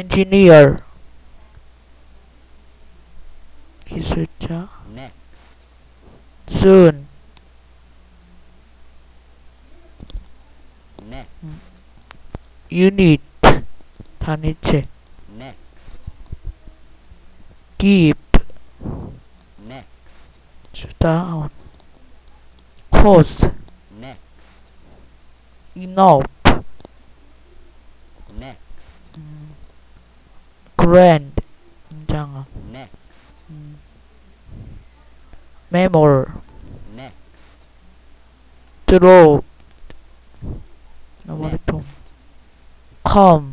engineer 기술자 next, soon next, unit 단위체 next, give next, 주다 cause next, enough next, grand 굉장한 next, memor next, draw 머리통 next, come